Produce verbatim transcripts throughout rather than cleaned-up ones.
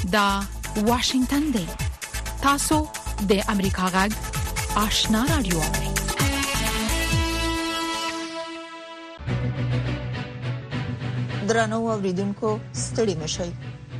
دا واشنگتن دی. تاسو د امریکا غږ آشنا رادیو. درنو اوریدونکو ستړي مشئ.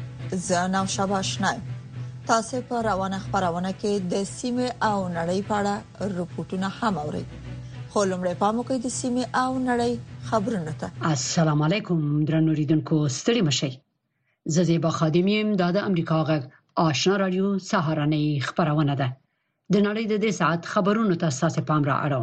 زه نو شاباشنای. تاسو په روانه خبرونه کې د سیمه او نړۍ په اړه رپورټونه هم اورئ. خو لمړی پام وکړئ د سیمه او نړۍ خبرونه ته. السلام علیکم درنو اوریدونکو ستړي مشئ. زه زیبا خادم یم د امریکا غږ آشنا رادیو سهارنۍ خبرونه ده. د نړۍ د دې ساعت خبرونو ته تاسو پام را اړوم.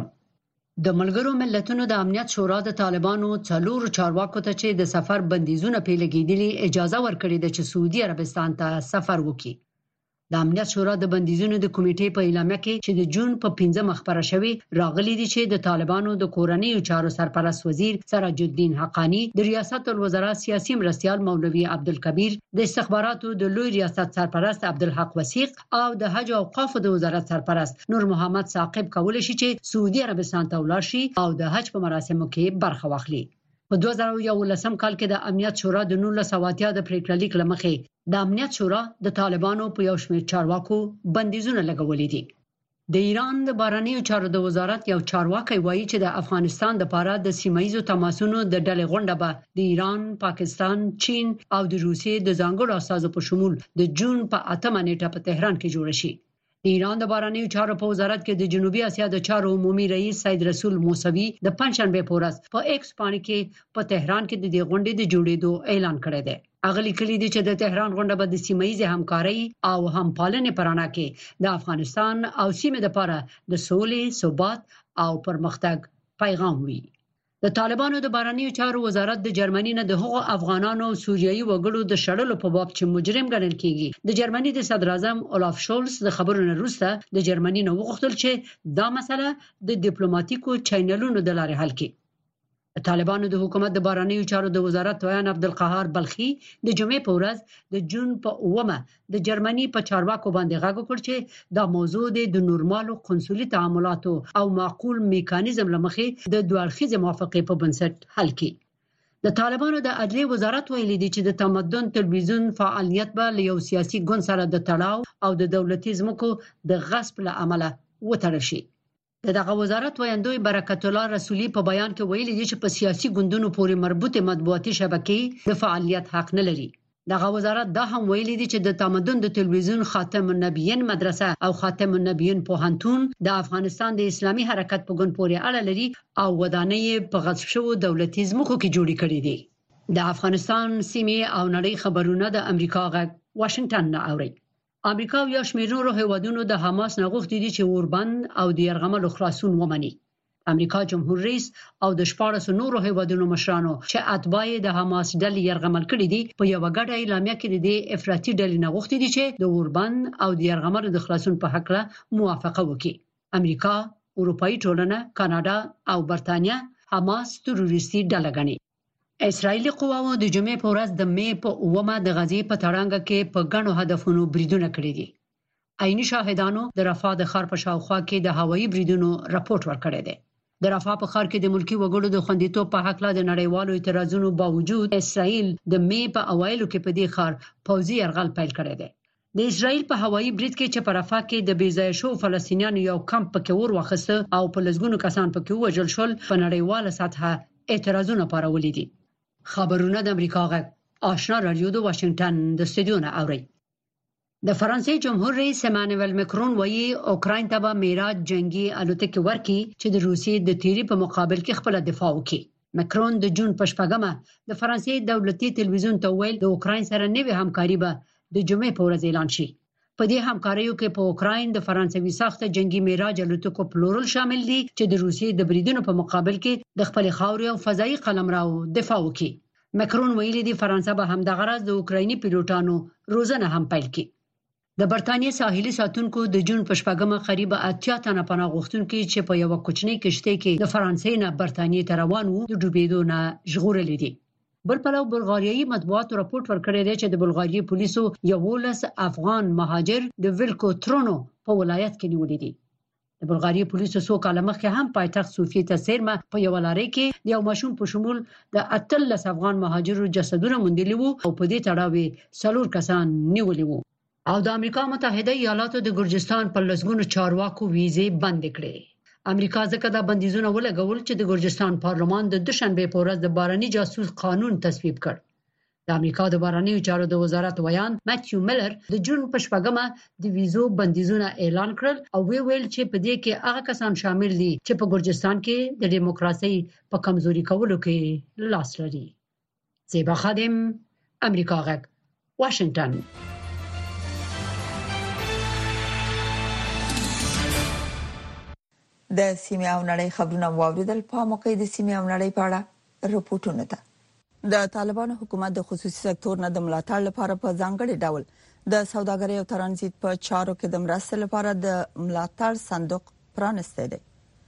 د ملګرو ملتونو د امنیت شورا د طالبانو څلور چارواکو ته چې د سفر بندیزونه پیلګیدلي اجازه ورکړې ده چې سعودي عربستان ته سفر وکړي. د امنیت شورا د بندیزونو د کمیټې په اعلامیه کې چې د جون په پنځمه خبره شوې راغلي دي چې د طالبانو د کورنۍ چارو سرپرست وزیر سراج الدین حقانی، د ریاست الوزرا سیاسي مرستیال مولوی عبدالکبیر، د استخباراتو د لوی ریاست سرپرست عبدالحق وثیق او د حج او اوقاف د وزارت سرپرست نور محمد ثاقب کولای شي چې سعودي عربستان ته ولاړ شي او د حج په مراسمو کې برخه واخلي. په دوه زره یولسم کال کې د امنیت شورا د نولس سوه اتیا د پریکړه لیک لمخې د امنیت شورا د طالبانو په یو شمېر چارواکو بندیزونه لګولې دي. د ایران د بهرنیو چارو د وزارت یو چارواکي وایي چې د افغانستان لپاره د سیمایي تماسونو د ډلې غونډه به د ایران، پاکستان، چین او د روسیې د ځانګړو اساسو په شمول د جون په اتمه نیټه په تهران کې جوړ شي. د ایران د بهرنیو چارو په وزارت کې د جنوبي اسیا د چارو عمومي رئیس سید رسول موسوي د پنځشنبه په ورځ په ایکس باندې کې په تهران کې د دې غونډې د جوړېدو اعلان کړی دی. اغلی کلی دي چې د تهران غونډه به د سیمایي همکاري او همپالنې پرانا کې د افغانستان او سیمې لپاره د سولې، ثبات او پرمختګ پیغام وي. د طالبانو د بهرنیو چارو وزارت د جرمني نه د هغو افغانانو او سوریایي وګړو د شړلو په باب چې مجرم ګڼل کیږي د جرمني د صدر اعظم اولاف شولز د خبرونو وروسته د جرمني نو وغوښتل چې دا مسله د ډیپلوماټیکو چینلونو د لارې حل کړي. طالبانو د حکومت د بهرنیو چارو د وزارت ویان عبدالقهار بلخي د جمعې په ورځ د جون په اومه د جرمني په چارواکو باندې غږ وکړ چې دا موضوع د نورمالو قنصلي تعاملاتو او معقول میکانیزم لمخې د دوه اړخیزې موافقې په بنسټ حل کړي. د طالبانو د عدلیې وزارت ویلي دی چې د تمدن تلویزیون فعالیت به له یو سیاسي ګوند سره د تړاو او د دولتي ځمکو د غصب له امله وتړل شي. دغه وزارت ویاندوی برکت الله رسولي په بیان کې ویلي دی چې په سیاسي ګوندونو پورې مربوطه مطبوعاتي شبکې د فعالیت حق نه لري. دغه وزارت دا هم ویلي دی چې د تمدن د تلویزیون خاتم النبیین مدرسه او خاتم النبیین پوهنتون د افغانستان د اسلامي حرکت په ګوند پورې اړه لري او ودانۍ په غصب شوو دولتي ځمکو کې جوړې کړې دي. د افغانستان سیمې او نړۍ خبرونه د امریکا غږ واشنگټن نه اوري. امریکا او شمېر نورو هیوادونو د حماس نه غوښتي دي چې اوربند او د یرغملو خلاصون ومني. امریکا جمهور رئیس او د شپاړس نورو هیوادونو مشرانو چې اتباع د حماس ډلې یرغمل کړي دي په یو غټه اعلامیه کې د افراطي ډلې نه غوښتي دي چې د اوربند او د یرغملو د خلاصون په حق له موافقه وکړي. امریکا، اروپאי ټولنه، کاناډا او برتانیا حماس تروریستي ډله ګڼي. اسرائیلي قواو د جمعې په ورځ د مې په اومه د غزې په تړانګه کې په ګڼو هدفونو بریدونه کړي دي. عیني شاهدانو د رفح د ښار په شاوخوا کې د هوایي بریدونو راپورټ ورکړی دی. د رفح په ښار کې د ملکی وګړو د خوندیتوب په حق له نړیوالو اعتراضونو باوجود اسرائیل د مې په اوایلو کې په دې ښار پوځي یرغل پیل کړی دی. د اسرائیل په هوایي برید کې چې په رفح کې د بیځای شو فلسطینیانو یو کمپ پکې ور واخیسته او په لږونو کسان پکې وژل شول په نړیواله سطحه اعتراضونه پارولې دي. خبرونه د امریکا غږ آشنا رادیو د واشنگټن د استودیو نه اوري. د فرانسې جمهور رئیس امانوئل مکرون وایي اوکراین ته به میراج جنگي الوتکې ورکړي چې د روسیې د تیری په مقابل کې خپل دفاع وکړي. مکرون د جون په شپږمه د فرانسې دولتي تلویزیون ته ویل د اوکراین سره نوې همکاري به د جمعې په ورځ اعلان شي. په دې همکاریو کې په اوکراین د فرانسوي ساخته جنگي میراج الوتکو پلورل شامل دي چې د روسیې د بریدونو په مقابل کې د خپل خاورې او فضایي قلمرو دفاع وکړي. مکرون ویلي دی فرانسه به هم د غرض د اوکرایني پیلوټانو روزنه هم پیل کړي. د برتانیې ساحلي ساتونکو د جون په شپږمه قریب اتیا تنه پناه غوښتونکي چې په یو کوچنۍ کشته کې د فرانسې نه برتانیې ته روان وو د ډوبېدو نه ژغورل دي. بل پلو بلغاریایي مطبوعات راپورټ ورکړی دی چې د بلغاریې پولیسو یولس افغان مهاجر د ویلکو ترونو په ولایت کې نیولې دي. د بلغاري پولیسو څو کاله مخکې هم پایتخت صوفیه ته سیرمه په یو لارې کې د یو ماشوم په شمول د اتلس افغان مهاجرو جسدونه موندلي وو او په دې تړاو څلور کسان نیولي وو. او د امریکا متحده ایالاتو د ګرجستان په لسګونو چارواکو ویزې بند کړې. امریکا ځکه دا بندیزونه ولګول چې د ګرجستان پارلمان د دوشنبه په ورځ د باراني جاسوس قانون تصویب کړ. د امریکا د بهرنیو چارو د وزارت ویان ماتیو میلر د جون په شپږمه د ویزو بندیزونه اعلان کړل او وی ویل چې په دې کې هغه کسان شامل دي چې په ګرجستان کې د دیموکراسي په کمزوري کولو کې لاس لري. زیبا خادم، امریکا غږ، واشنگټن. د سیمه او نړۍ خبرونه واوریدل. په موقع د سیمه او نړۍ په اړه رپورټونه ده. د طالبانو حکومت د خصوصي سکتور نه د ملاتړ لپاره په ځانګړي ډول د سوداګرۍ او ترانزیت په چارو کې د مرستې لپاره د ملاتړ صندوق پرانسته دی.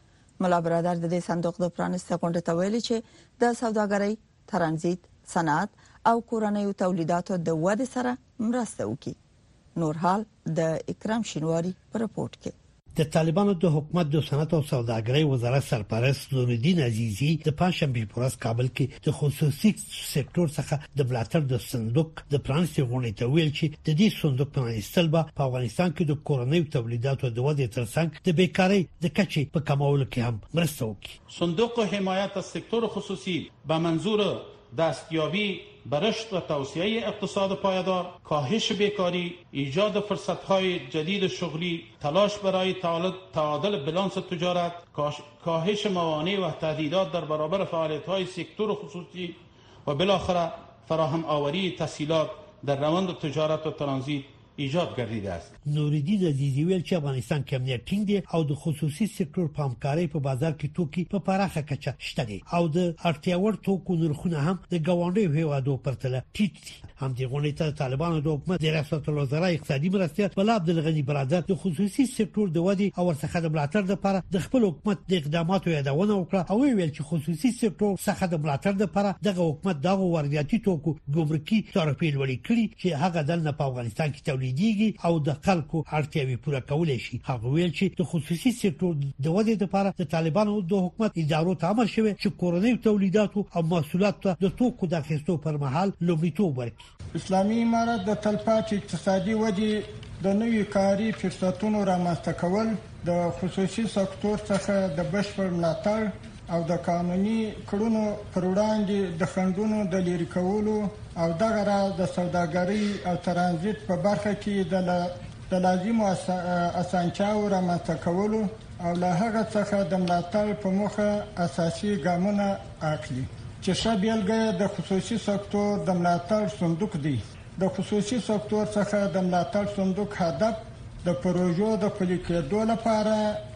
ملا برادر د دې صندوق د پرانسته غونډه ته ویلي چې د سوداګرۍ، ترانزیت، صنعت او کورنیو تولیداتو د ودې سره مرسته وکړي. نور حال د اکرام شینواری په رپورت کې. د طالبانو د حکومت د صنعت او سوداګرۍ وزارت سرپرست نورالدین عزیزی د پنځشنبه په ورځ کابل کې د خصوصي سکتور څخه د ملاتړ د صندوق د پرانسته غونډې ته ویل چې د دې صندوق پرانستل به په افغانستان کې د کورنیو تولیداتو د ودې ترڅنګ د بیکاری د کچې په کمولو کې هم مرسته وکړي. صندوق حمایت از سکتور خصوصی به منظور دستیابی به رشد و توسعه اقتصاد پایدار، کاهش بیکاری، ایجاد فرصت‌های جدید شغلی، تلاش برای تعادل بلانس تجارت، کاهش موانع و تهدیدات در برابر فعالیت‌های سکتور خصوصی و بالاخره فراهم آوری تسهیلات در روند تجارت و ترانزیت ایجاد گردیده است. نورالدین عزیزی ویل چې افغانستان کې امنیت ټینګ دی او د خصوصي سکتور په همکارۍ په بازار کې توکي په پراخه کچه شته دي او د اړتیاوړ توکو نرخونه هم د ګاونډیو هیوادو پرتله ټیټ دي. هم د غونډې ته طالبانو د حکومت د ریاست الوزرا اقتصادي مرستیال بلا عبدالغنی برادر د خصوصي سکتور د ودې او ورڅخه د ملاتړ لپاره د خپل حکومت د اقداماتو یادونه وکړه او ویل چې خصوصي سکتور څخه د ملاتړ لپاره دغه حکومت دغه وارداتي توکو ګمرکي تعرفې لوړې کړې چې هغه دلته په افغانستان کې تولیديږي او د خلکو اړتیاوې پوره کولای شي. هغه ویل چې د خصوصي سکتور د ودې لپاره د طالبانو د حکومت ادارو ته امر شوی چې کورنیو تولیداتو او محصولاتو ته د توکو د اخیستو پر مهال لومړیتوب ورکړي. اسلامي امارت د تلپاتې اقتصادي ودې د نوي کاري فرصتونو رامنځته کول، د خصوصي سکتور څخه د بشپړ ملاتړ او د قانوني کړنو پر وړاندې د خنډونو د لرې کولو او دغه راز د سوداګرۍ او ترانزیت په برخه کې د د لازمو اسانتیاو رامنځته کولو او له هغه څخه د ملاتړ په موخه اساسي ګامونه اخلي چې ښه بیلګه د خصوصي سکتور د ملاتړ صندوق دی. د خصوصي سکتور څخه د ملاتړ صندوق هدف د پروژو د پلي کېدو لپاره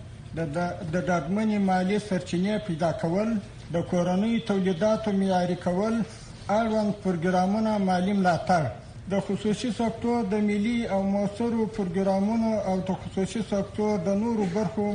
د د ډاډمنې مالي سرچینې پیدا کول، د کورنیو تولیداتو معیاري کول، اړوند پروګرامونه مالي ملاتړ، د خصوصي سکتور د ملي او موثرو پروګرامونو او د خصوصي سکتور د نورو برخو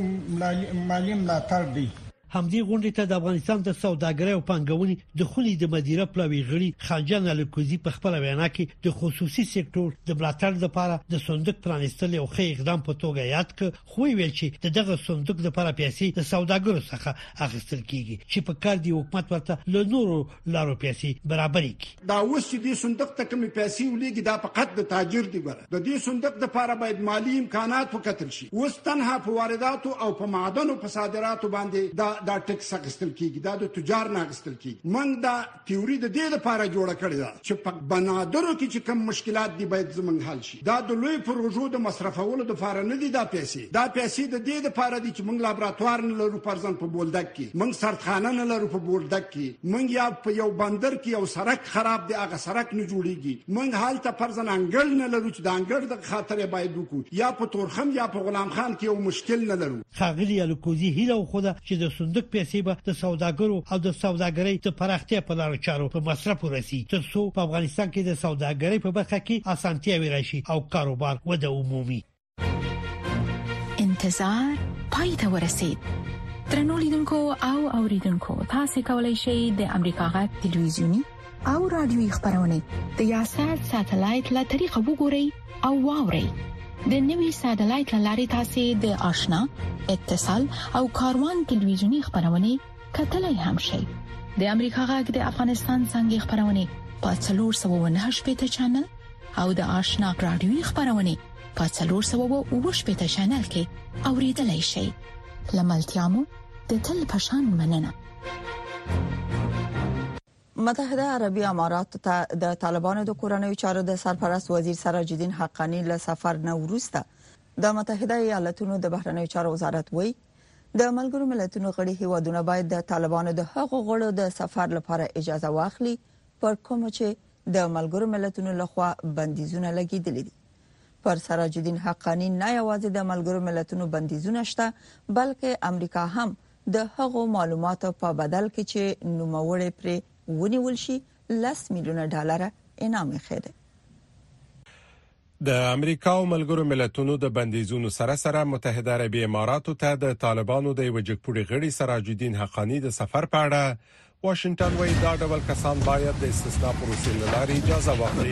مالي ملاتړ دی. همدې غونډې ته د افغانستان د سوداګرۍ او پانګونې د خونې د مدیره پلاوی غړي خانجان الکوزي په خپل وینا کې د خصوصي سکتور د ملاتړ لپاره د صندوق پرانستل او خې اقدام په توګه یاد ک خو ویل چې د دغه صندوق لپاره پیسې د سوداګرو څخه اخیستل کیږي چې په کار دی حکومت ورته له نورو لارو پیسې برابرې کړي. دا اوس چې د صندوق ته کوم پیسې ولېږي دا فقط د تاجر دی ګره. د دې صندوق لپاره باید مالی امکانات وکتل شي. اوس تنها په وارداتو او په معدنو په صادراتو باندې دا دا ټکس اخیستل کیږي، دا د تجار نه اخیستل کیږي. موږ دا تیوري د دې لپاره جوړه کړې ده چې په بنادرو کې چې کوم مشکلات دي باید زموږ حل شي. دا د لوی پروژو د مصرفولو د لپاره نه دي. دا پیسې دا پیسې د دې لپاره دي چې موږ لابراتوار نه لرو، پرځن په بولدک کې موږ سرخانه نه لرو، په بولدک کې موږ یا په یو بندر کې یو سړک خراب دی، هغه سړک نه جوړیږي. موږ حالت پرځن انګل نه لرو چې د انګل د خاطر باید وکړو، یا په تورخم یا په غلام خان کې یو مشکل نه لرو. خاغلی الکوزي هیله خوده چې د صندوق پیسې به د سوداګرو او د سوداګرۍ د پراختیا په لار چارو په مصرف ورسي تر څو په افغانستان کې د سوداګرۍ په برخه کې اسانتیاوي راشي او کاروبار وده عمومي. انتظار پای ته ورسید. درنو لیدونکو او اوریدونکو، تاسو کولی شئ د امریکا غږ ټلویزیونی او رادیوي خبرونه د یاشر ساتلایت له طریقو وګورئ او واورئ. د نوي ساتلایت لارې تاسو د آشنا اتصال او کاروان ټلویزیونی خبرونه کتلای هم شئ. د امریکا غږ د افغانستان څنګه خبرونه په څلور سوه او نهه شپږ چینل او د آشنا رادیوي خبرونه په څلور سوه او اووه شپږ چینل کې اوریدلای شئ. لملتيامو د تل پشان مننه. متحده عربی امارات ته د طالبانو د کورنیو چارو د سرپرست وزیر سراج الدین حقانی له سفر نه وروسته د متحده ایالاتونو د بهرنیو چارو وزارت وایي د ملګرو ملتونو غړي هیوادونه باید د طالبانو د هغو غړو د سفر لپاره اجازه واخلي پر کوم چې د ملګرو ملتونو لخوا بندیزونه لګیدلي دي. پر سراج الدین حقانی نه یوازې د ملګرو ملتونو بندیزونه شته بلکې امریکا هم د هغو معلوماتو په بدل کې چې نوموړي پر ونیول شي لس میلیونه ډالر انعام خېده. د امریکا او ملګرو ملتونو د بندیزونو سره سره متحده عربی اماراتو ته د طالبانو د وجګپوړي غړي سراج الدین حقانی د سفر په اړه واشنگټن وايي دا ډول کسان باید د استثناء پروسې لارې اجازه واخلي.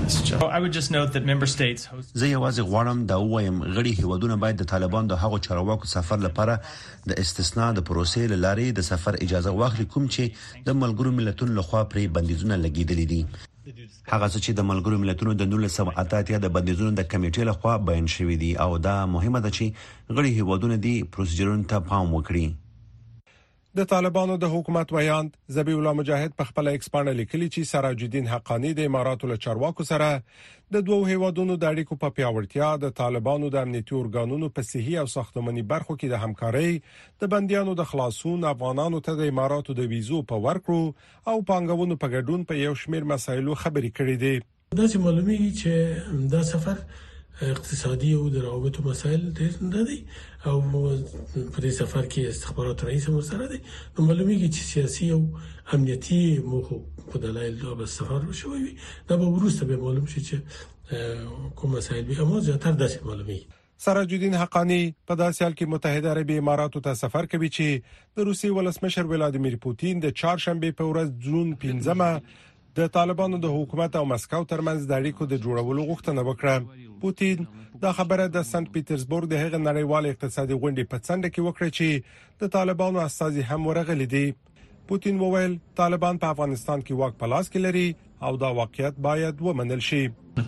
زه یوازې غواړم دا وایم غړي هیوادونه باید د طالبانو د هغو چارواکو سفر لپاره د استثناء د پروسې لارې د سفر اجازه واخلي کوم چې د ملګرو ملتونو لخوا پرې بندیزونه لګیدلي دي. هغه څه چې د ملګرو ملتونو د نولس سوه اته اتیا د بندیزونو د کمیټې لخوا بیان شوی دي او دا مهمه ده چې غړي هیوادونه دي پروسیجرونو ته پام وکړي. د طالبانو د حکومت ویاند ذبیح الله مجاهد په خپل ایکس باندې لیکلي چې سراج الدین حقانی د اماراتو له چارواکو سره د دوه هیوادونو د اړیکو په پیاوړتیا د طالبانو د امنیتي ارګانونو په صحي او ساختماني برخو کې د همکارۍ د بنديانو د خلاصون افغانانو ته د اماراتو د ویزو په ورکړو او پانګونو په ګډون په یو شمېر مسایلو خبرې کړې دي. دا چې معلومیږي چې دا سفر اقتصادي او د روابطو مسایل ډېر نه دي او په دې سفر کې استخبارات رئیس هم سره دي. نو معلومیږي چې سیاسي او امنیتي موخو په دلایل د سفر شوی وي. دا به وروسته به معلوم شي چې کوم مسایل به امو زیاتره داسې معلومیږي. سراج الدین حقانی په داسې حال کې متحده عربی اماراتو ته سفر کوي چې د روسي ولسمشر ولادیمیر پوتین د چهارشنبه په ورځ جون پنځمه د طالبانو د حکومت او مسکو ترمنځ د اړیکو د جوړولو غوښتنه وکړه. پوتین دا خبره د سنت پیټرزبورګ د هغه نړیوال اقتصادي غونډې په څنډه کې وکړه چې د طالبانو استازي هم ورغلي دي. پوتین وویل طالبان په افغانستان کې واک په لاس کې لري او دا واقعیت باید ومنل شي.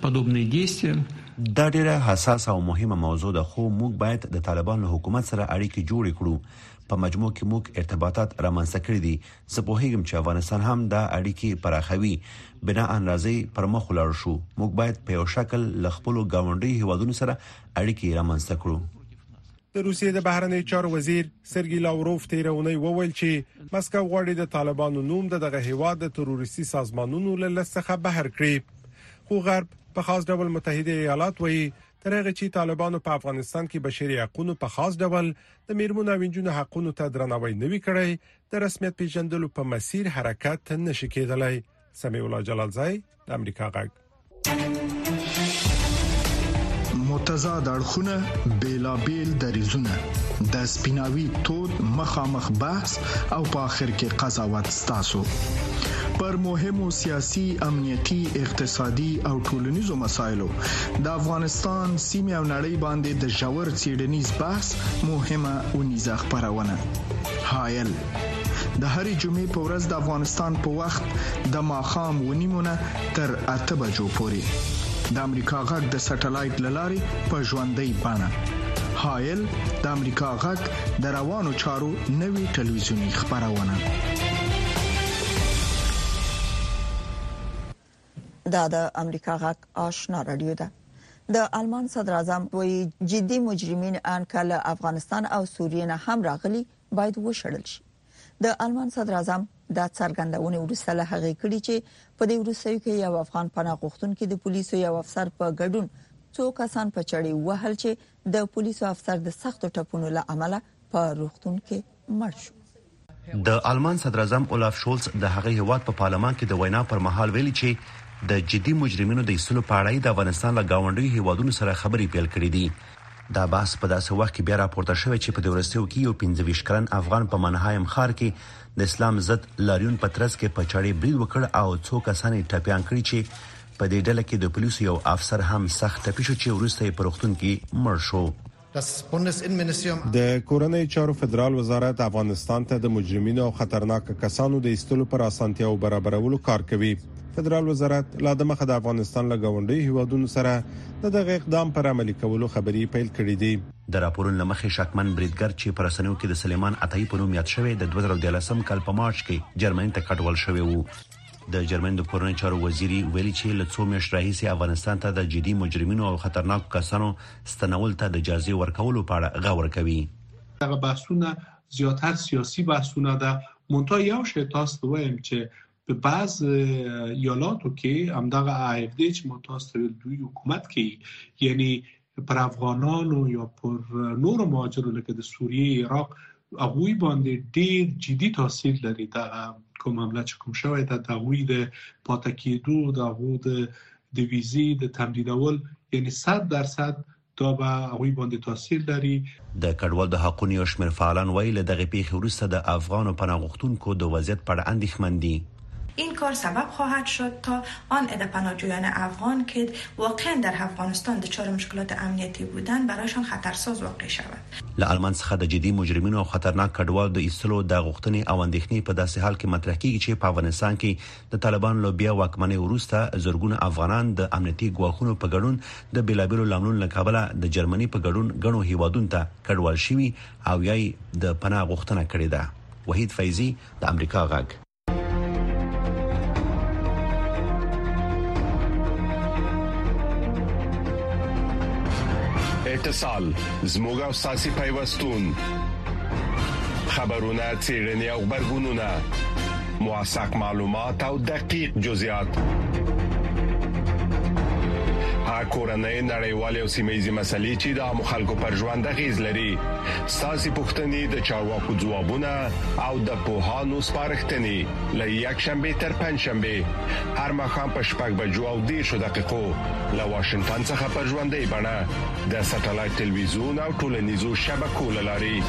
دا ډیره حساسه او مهمه موضوع ده خو موږ باید د طالبانو حکومت سره اړیکې جوړې کړو. په مجموع کې موږ ارتباطات رامنځته کړی دي. زه په هیګم چې افغانستان هم دا اړیکې پراخوي بنا اندازې پر مخ ولاړ شو. موږ باید په یو شکل لخپلو گاونډي هیوادونو سره اړیکې رامنځته کړو. د روسیې د بهرنی چارو وزیر سرګی لاوروف تیرونی وویل چې مسکو غواړي د طالبانو نوم دغه هیواد د تروریستي سازمانونو له لسخه بهر کړي. خو غرب په خاص ډول متحده ایالات وایي ترغه چې طالبانو په افغانستان کې بشري حقوقو په خاص ډول د میرمنو او نجونو حقوقو ته درناوی نوي کړی د رسمیت پیژندلو په مسیر حرکت نشي کېدلی. سمیع الله جلالزای د امریکا غږ. متضاد اړخونه بیلابیل دریزونه د سپیناوي تود مخامخ بحث او په اخر کې قضاوت ستاسو پر مهمو سیاسي امنیتي اقتصادي او ټولنیزو مسایلو د افغانستان سیمه او نړۍ باندې د ژور څېړنیز بحث مهمه ونیزه خبرونه حایل د هرې جمعې په ورځ د افغانستان په وخت د ماښام ونیمونه تر اته بجو پورې د امریکا غږ د سټلایټ للارې په ژوندۍ بڼه حایل د امریکا غږ د روانو چارو نوي ټلویزیونی خبرونه. دا د امریکا غږ آشنا رادیو ده. د آلمان صدر اعظم وایي جدي مجرمین انکل افغانستان او سوریه نه هم راغلي باید وشړل شي. د آلمان صدر اعظم د څرګندونې وروسته له هغې کړي چې په دې وروستیو کې یو افغان پناه غوښتونکي د پولیسو یو افسر په ګډون څو کسان په چړې وهل چې د پولیسو افسر د سختو ټپونو له امله په روغتون کې مړ شو. د آلمان صدر اعظم اولاف شولز د هغې هیواد په پارلمان کې د وینا پر مهال ویلي چې د جدي مجرمینو د ایستلو په اړه د افغانستان له گاونډي هیوادونو سره خبرې پیل کړې دي. دا بحث په داسې وخت کې بیا راپورته شوی چې په دورستیو کې یو پنځه ویشت کلن افغان په منهایم ښار کې د اسلام ضد لاریون پترس کې په چړې برید وکړ او څو کسان ټپيان کړي چې په دې ډله کې د پولیسو یو افسر هم سخت ټپي شو چې وروسته یې په روغتون کې مړ شو. د کورنۍ چارو فدرال وزارت افغانستان ته د مجرمینو او خطرناک کسانو د ایستلو پر اسانتیاو برابرولو کار کوي. فدرال وزارت لا د مخه د افغانستان له غونډي هیوادونو سره د دغه اقدام پر عملي کولو خبري پیل کړې دي. د راپورونو لمخې شکمن بریدګر چې پر رسنیو کې د سلیمان عطایی په نوم یاد شوی د دوه زره دولسم کال په مارچ کې جرمني ته کډوال شوی وو. د جرمن د کورنۍ چارو وزیر ویلي چې له څو میاشتو راهیسې افغانستان ته د جدي مجرمینو او خطرناکو کسانو ستنول ته د اجازه ورکولو په اړه غور کوي. دغه بحثونه زیاتر سیاسي بحثونه ده. مونږ یو شی تاسو وایم چې په بعض ایالاتو کې همدغه آی اف دی چې متأسف دوی حکومت کوي، یعنی پر افغانانو یا پر نور مهاجرو لکه د سوریه، عراق، هغوی باندې ډیر جدي تاثیر لري. دا کوم عمله چې کوم شوی دا د هغوی د پاتې کېدو، د هغوی د ویزې د تمدیدول، یعنی صد درصد دا به هغوی باندې تاثیر لري. د کډوال د حقوقو یو شمېر فعالان ویل دغه پیښه وروسته د افغان پناه غوښتونکو د وضعیت په اړه اندېښمن دي. این کار سبب خواهد شد تا آن عده پناهجویان افغان که واقعا در افغانستان دچار مشکلات امنیتی بودند برایشان خطرساز واقع شود. له آلمان څخه د جدي مجرمینو او خطرناک کډوال د ایستلو د غوښتنې او اندېښنې په داسې حال کې مطرح کیږي چې په افغانستان کې د طالبان له بیا واکمنۍ وروسته زرګونه افغانان د امنیتي ګواښونو په ګډون د بیلابیلو لاملونو له کبله د جرمني په ګډون غنو هیوادونو ته کډوال شوي او یې د پناه غوښتنه کړې ده. وحید فیضی، د امریکا غږ. اتصال زموږ او ساسي پیوستون، خبرونه، څېړنې او خبرګونونه، موثق معلومات او دقیق جزئیات، هغه کورنۍ نړیوالې او سیمه‌ییزې مسلې چې د عامو خلکو پر ژوند اغېز لري. ساسي پوښتنې د چارواکو ځوابونه او د پوهانو سپارښتنې له یکشنبه تر پنځشنبه هر ماښام په شپږ بجو او دېرشو دقیقو له واشنگټن څخه په ژوندۍ بڼه د ساتلایت ټلویزیون او ټولنیزو شبکو له لارې.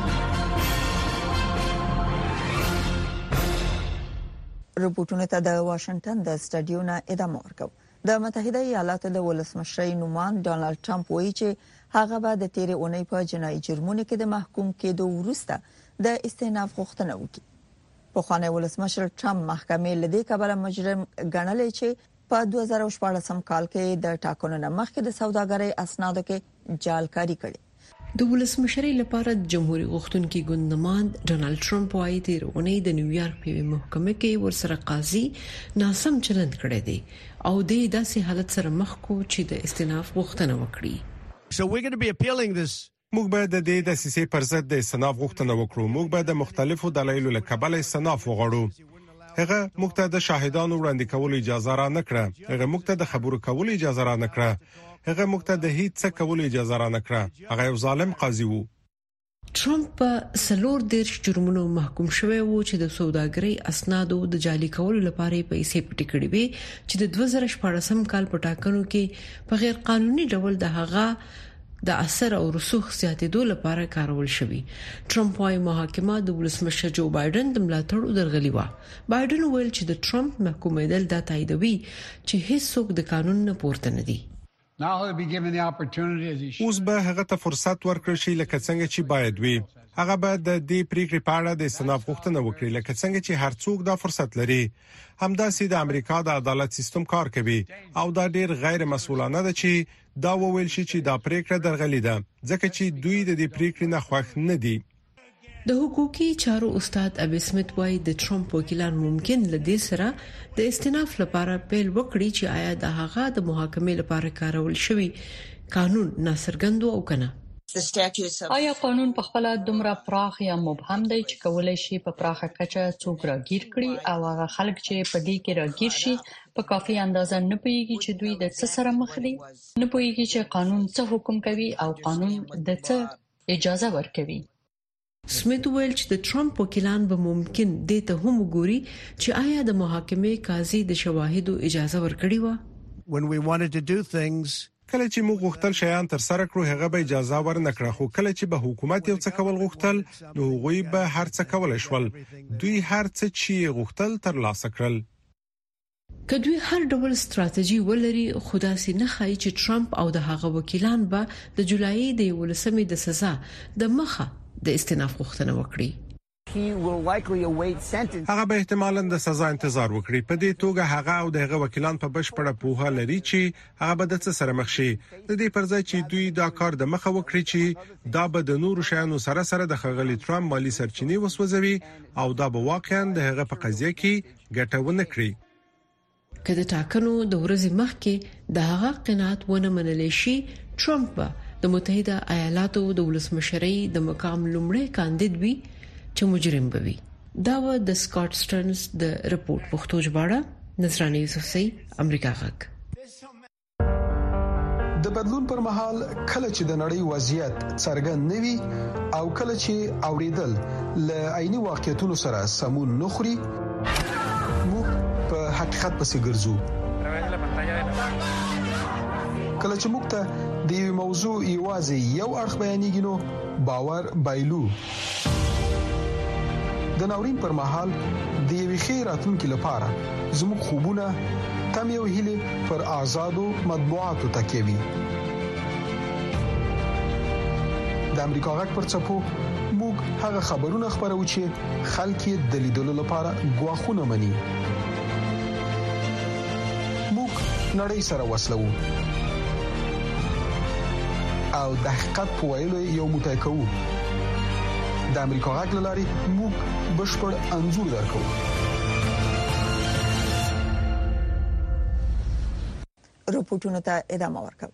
رپورټونه ته د واشنگټن د سټډیو نه ادامه ورکوي. د متحده ایالاتو د ولسمشر نومان ډونالد ټرمپ وایي چې هغه به د تیرې اونۍ په جنایي جرمونو کې د محکوم کېدو وروسته د استئناف غوښتنه وکړي. په خواني ولسمشر ټرمپ محکمې لدې کبله مجرم ګڼل چې په دوه زره شپږ کال کې د ټاکنو مخکې د سوداګرۍ اسنادو کې جعلکاری کړې. د ولسمشرۍ لپاره د جمهوریت غوښتونکي ګوند نماند ډونالد ټرمپ وايي تیر اونۍ د نیویارک په محکمه کې ورسره قاضي ناسم چلند کړی دی او د داسې حالت سره مخ کو چې د استئناف غوښتنه وکړي. So we're going to be appealing this. موږ به د دې د سیسې پر ضد د استئناف غوښتنه وکړو. موږ به د مختلفو دلایلو له کبله استئناف وغواړو. هغه موږ ته د شاهدانو وړاندې کولو اجازه را نه کړه. هغه موږ ته د خبرو کولو اجازه را نه کړه. هغه موږ ته د هیڅ څه کولو اجازه را نه کړه. هغه یو ظالم قاضي وو. ټرمپ په سلور دیرش جرمونو محکوم شوی وو چې د سوداګرۍ اسنادو د جعلي کولو لپاره پیسې پټې کړې وي چې د دوه زره شپږ کال په ټاکنو کې په غیر قانوني ډول د هغه د اثر او رسوخ زیاتېدو لپاره کارول شوی. ټرمپ وايي محاکمه د ولسمشر جو بایدن د ملاتړ درغلي و. بایدن ویل چې د ټرمپ محکومېدل د تاییدوي چې هیڅ څوک د قانون نه پورته نه دي. اوس به هغه ته فرصت ورکړل شي لکه څنګه چې باید وي. هغه به د دې پریکړې په اړه د استئناف غوښتنه وکړي لکه څنګه چې هر څوک دا فرصت لري. همداسې د امریکا د عدالت سیستم کار کوي او دا ډیر غیر مسؤلانه ده چې دا وویل شي چې دا پریکړه درغلي ده ځکه چې دوی د دې پریکړې نه خوښ نه دي. د حقوقي چارو استاد ابي سميث وايي د ټرمپ وکیلان ممکن لدې سره د استئناف لپاره پیل وکړي چې آیا د هغه د محاکمې لپاره کارول شوی قانون ناڅرګند او کنه. آیا قانون په خپل دومره پراخ یا مبهم دی چې کولای شي په پراخه کچه څوک راګیر کړي او هغه خلک چې په دې کې راګیر شي په کافي اندازه نه پوهیږي چې دوی د څه سره مخ دي، نه پوهیږي چې قانون څه حکم کوي او قانون د څه اجازه ورکوي. سميث ویل چې د ټرمپ وکیلان به ممکن د ته هم ګوري چې آیا د محاکمې قاضي د شواهدو اجازه ورکړي و. When we wanted to do things کله چې موږ غوښتل شیان تر سره کړو هغه به اجازه ورنکړه، خو کله چې به حکومت یو څه کول غوښتل نو غوي به هر څه کول شول. دوی هر څه چې غوښتل تر لاسه کړل. کدوې هر ډول ستراتیژي ولري خدا سي نه خای چې ټرمپ او د هغه وکیلان به د جولای د ولسمې د سزا د مخه د استئناف غوښتنه وکړي. هغه به احتمالاً د سزا انتظار وکړي. په دې توګه هغه او دغه وکیلان په بشپړه پوهه لري چې هغه به د څه سره مخ شي. د دې پر ځای چې دوی دا کار د مخه وکړي چې دا به د نورو شیانو سره سره د خغلی ټرمپ مالی سرچینې وسوځوي او دا به واقعاً د هغه په قضیه کې ګټه ونه کړي. کله ټاکنو د ورځې مخکې د هغه قناعت ونه منل شي، ټرمپ د متحده ایالاتو د ولسمشرۍ د مقام لومړی کاندید وي چې مجرم بوي. دا و د سکاٹ سټرنز د رپورت پښتو ژباړه نصراني یوسفزئی، امریکا غږ. د بدلون پر مهال کله چې د نړۍ وضعیت څرګند نوي او کله چې اوریدل ل عیني واقعیتونو سره سمون نخري، موږ په حقیقت پسې ګرځو. کله چې موږ ته د یو موضوع ایوازي یو اړخ بیانېږي نو باور بایلو. د ناورین پر مهال د یوې خیراتونکو لپاره زموږ خوبونه تم یو هیله پر آزادو مطبوعاتو تکوي. د امریکا غږ پر چپو موږ هغه خبرونه خبرو چې خلک د لیدلو لپاره غواخونه مني. موږ نړۍ سره وسلو او د حقیقت په ویلو یو موټی کوو. د امریکا غږ لاري موږ بشپړ انزور درکو. رپورټونو ته ادامه ورکوم.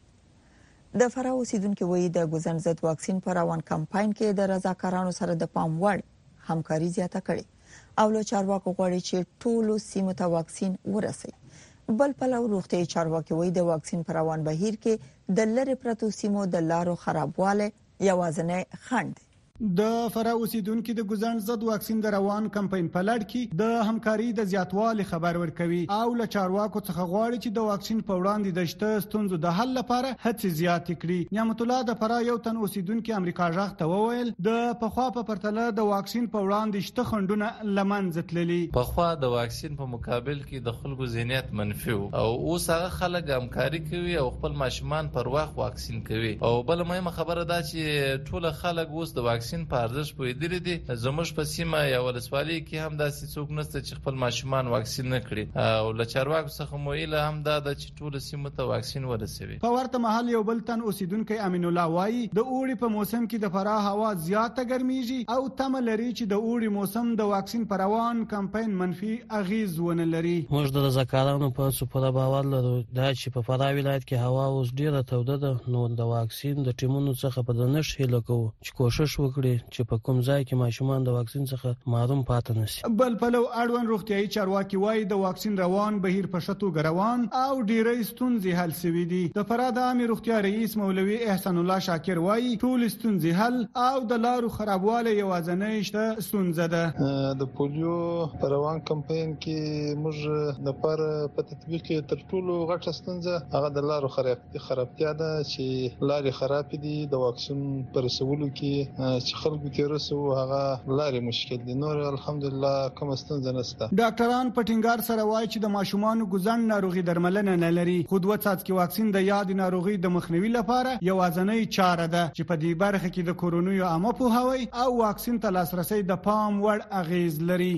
د فراه اوسیدونکو وایي د ګوزن ضد واکسین پر روان کمپاین کې د رضاکارانو سره د پام وړ همکاري زیاته کړې او له چارواکو غواړي چې ټولو سیمو ته واکسین ورسي. بل پلو روغتي چارواکي وایي د واکسین پر روان بهیر کې د لری پرتو سیمو د لارو خرابواله یوازنه خند. د فراه اوسیدونکو د ګوزن ضد واکسین د روان کمپاین په لړ کې د همکاري د زیاتوالي خبر ورکوي او له چارواکو څخه غواړي چې د واکسین په وړاندې د شته ستونزو د حل لپاره هڅې زیات کړي. نعمت الله د فراه یو تن اوسیدونکو امریکا ژغ ته وویل د پخوا په پرتله د واکسین په وړاندې شته خندونه لمنځه تللي. پخوا د واکسین په مقابل کې د خلکو ذهنیت منفي او اوس هغه خلک همکاري کوي او خپل ماشومان پر وخت واکسین کوي. او بل مهمه خبره ده چې ټول خلک اوس د واکسین په ارزښت پوهېدلي دي. زموږ په سیمه یا ولسوالۍ کې هم داسې څوک نشته چې خپل ماشومان واکسین نه کړي او له چارواکو څخه مویله هم دا د چې ټول سیمه ته واکسین ورسوي. په ورته مهال یو بل تن اوسیدونکو امین الله وایي د اوړي په موسم کې د فراه هوا زیاته ګرميږي او تم لري چې د اوړي موسم د واکسین پر روان کمپاین منفي اغیز ونه لري. موږ د رضاکارانو په څپره باور لرو دا چې په فراه ولایت کې هوا اوس ډیره توده ده نو د واکسین د ټیمونو څخه په دنش هیله کوو چې کوشش وکړي چې په کوم ځای کې ماشومان د واکسین څخه محروم پاتې نشي. بل پلو اړوند روغتيایي چارواکي وایي د واکسین روان بهیر په شتو ګروان او ډیرې ستونزې حل شوې دي. د فراه د عامه روغتیا رئیس مولوي احسان الله شاکر وایي ټول ستونزې حل او د لارو خرابواله یوازنه شته ستونزه ده. د پولیو روان کمپاین کې موږ د پر په تطبیق کې تر ټولو غټه ستونزه هغه د لارو خرابتیا ده چې لارې خراب دي. د واکسین پر رسولو کې چې خلکو کې رسو هغه لارې مشکل دي. نور الحمدلله کوم ستونزه نشته. ډاکټران په ټینګار سره وایي چې د ماشومان ګوزن ناروغي درملنه نه لري. خو دوه څاڅکي واکسین د یاد ناروغي د مخنیوي لپاره یوازنۍ چاره ده چې په دې برخه کې د کورونوي عامه پوهاوی او واکسین ته لاسرسي د پام وړ اغیز لري.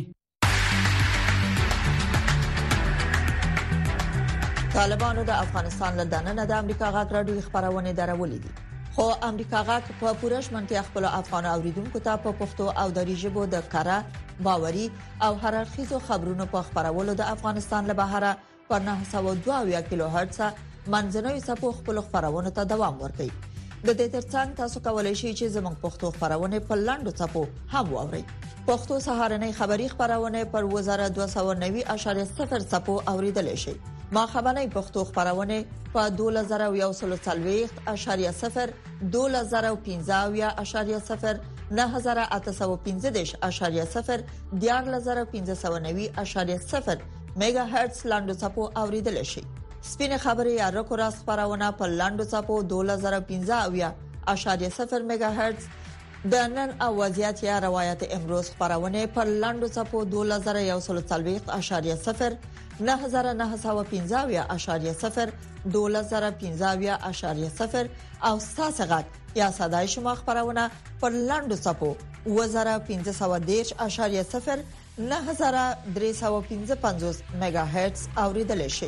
طالبانو د افغانستان له دننه د امریکا غږ راډیو خبرونه درولې دي. خو امریکا غږ په پوره شمنتیا خپل افغان اوریدونکو ته په پښتو او دری ژبه د کاره باوري او هر اړخیزو خبرونو په خبرولو د افغانستان له بهره پر نه سوه دوه کیلو هرتز منځنوي سپو خپل خبرونه ته دوام ورکړي. د دې ترڅنګ تاسو کولای شئ چې زموږ پښتو خبرونه په لاندو سپو هم واورئ. پښتو سهارنۍ خبری خبرونه پر وزارت دوه سوه نوي اعشاریه صفر سپو اوریدل شي. ما خبرنۍ پښتو خبرونه په دوه زره یو سل څلوېښت اعشاریه صفر دوه زره پنځه اعشاریه صفر نه هزار اته سوه پنځه دېرش اعشاریه صفر دیار زره پنځه سوه نوي اعشاریه صفر میگا هرتز لاندو سپو اوریدل شي. سپینه خبري یا رکو راس خبرونه په لاندو سپو دوه زره پنځه اعشاریه صفر میگا هرتز د نن او وضعیت یا روایت امروز خبرونه پر لاندو صفو دوه زره یو سل او څلوېښت اشاریه صفر نه هزار نه سوه پنځه اشاریه صفر دوه زره پنځه اشاریه صفر او ساسغت یا صداي شما خبرونه پر لاندو صفو اوه زره پنځه سوه دېرش اشاریه صفر نه هزار درې سوه پنځه پنځوس میگا هرتز اوریدل شي.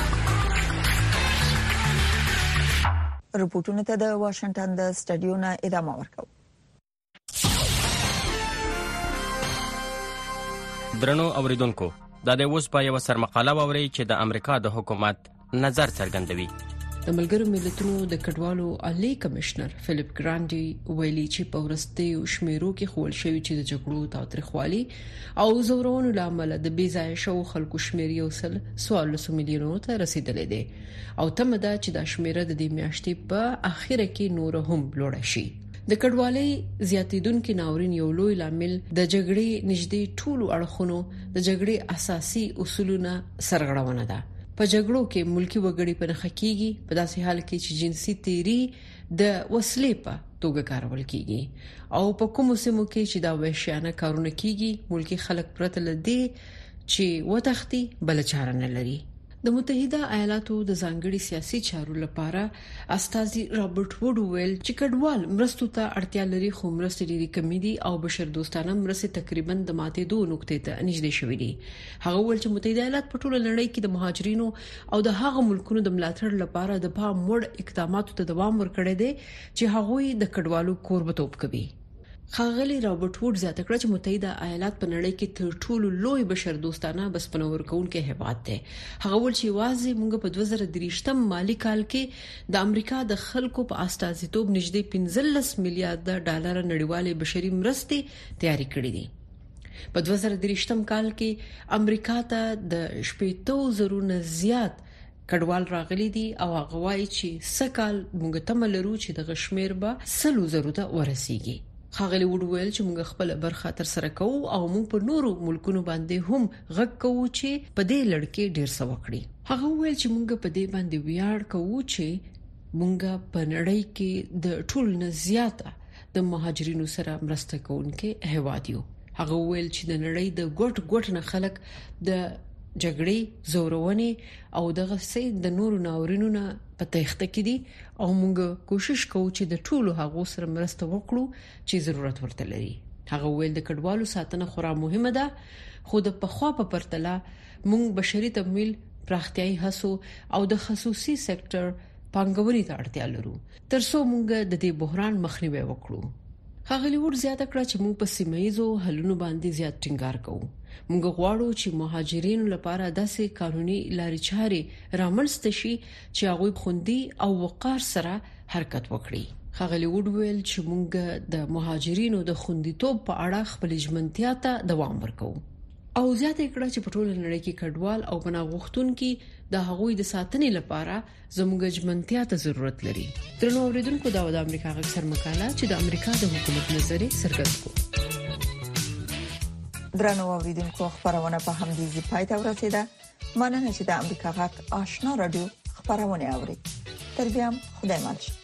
رپورټونه ته د واشنگټن د سټډیو نه ادامه ورکوي. درنو اوریدونکو دا د اوس په یو سرمقاله ووري چې د امریکا د حکومت نظر څرګندوي. د ملګرو ملتونو د کډوالو عالی کمشنر فلیپ ګرانډي ویلي چې په ورستیو شمیرو کې خول شوی چې د جګړو تاوتریخوالي او زورونو لامل د بیځای شو خلکو شمیر یو سل څوارلس میلیونو ته رسیدلې ده او تمه ده چې د شمیره د دې میاشتې په اخیره کې نور هم لوړ شي. د کډوالۍ زیاتیدونکو ناورین یو لوی لامل د جګړې نږدې ټولو اړخونو د جګړې اساسي اصولونه سرغړونه ده. په جګړو کې ملکی وګړي په نخښه کیږي په داسې حال کې چې جنسي تیری د وسلې په توګه کارول کیږي او په کومو سیمو کې چې دا وحشیانه کارونه کیږي ملکی خلک پرته لدی چې وتښتي بل چاره نه لري. د متحده ایالاتو د ځانګړي سیاسي چارو لپاره استاذي رابرټ ووډ ویل چې کډوال مرستو ته اړتیا لري خو مرستې ډېری کمی دي او بشر دوستانه مرستې تقریبا د ماتې دوه نقطې ته نږدې شوې دي. هغه ویل چې متحده ایالات په ټوله نړۍ کې د مهاجرینو او د هغو ملکونو د ملاتړ لپاره د پام وړ اقداماتو ته دوام ورکړي دي چې هغه د کډوالو کوربتوب کوي. خاغلی رابرټ ووډ زیاته کړه چې متحده ایالات په نړۍ کې تر ټولو لوی بشر دوستانه بسپنور کونکي هیواد دی. هغه ول چې واځي موږ په دوه زره درې مالی کال کې د امریکا د خلکو په استازیتوب نږدې پنځلس میلیارډ ډالر نړیوالې بشري مرستې تیاری کړې دي. په دوه زره درې کال کې امریکا ته د شپږ زره نه زیات کډوال راغلي دي او هغه وايي چې سکهال موږ تملرو چې د غشمیر به سلو زره ته ورسیږي. خاغلی ووډ ویل چې موږ خپل برخه تر سره کوو او موږ په نورو ملکونو باندې هم غږ کوو چې په دې لړکې ډیر څه وکړي. هغه ویل چې موږ په دې باندې ویاړ کوو چې موږ په نړۍ کې د ټول نه زیاته د مهاجرینو سره مرسته کوونکي هیواد یو. هغه ویل چې د نړۍ د ګوټ ګوټ نه خلک د جګړې زورونه او دغه سي د نورو ناورینو نه په تخته کې دي او موږ کوشش کوو چې د ټولو هغو سره مرسته وکړو چې ضرورت ورته لري. هغه ویل د کډوالو ساتنه خورا مهمه ده خو د پخوا په پرتله موږ بشري تمویل پراختیاي هڅو او د خصوصي سکتور پانګونې ته اړتیا لرو ترڅو موږ د دې بحران مخنیوي وکړو. خاغلی ووډ زیاته کړه چې موږ په سیمایزو حلونو باندې زیات ټینګار کوو. موږ غواړو چې مهاجرینو لپاره داسې قانوني لارې چارې رامنځته شي چې هغه خوندي او وقار سره حرکت وکړي. خاغلی ووډ ویل چې موږ د مهاجرینو د خوندیتوب په اړه خپل ژمنتیا ته دوام ورکوو او زیاته کړه چې په ټوله نړۍ کې کډوال او پناه غوښتونکي د هغوی د ساتنې لپاره زموږ ژمنتیا ته ضرورت لري. درنو اوریدونکو دا د امریکا غږ سر مقاله چې د امریکا د حکومت نظر څرګند کړ. درنو اوریدونکو خبرونه په همدې ځای پای ته ورسیده. مننه چې د امریکا غږ آشنا رادیو خبرونه اوري. تر بیا خدای مل.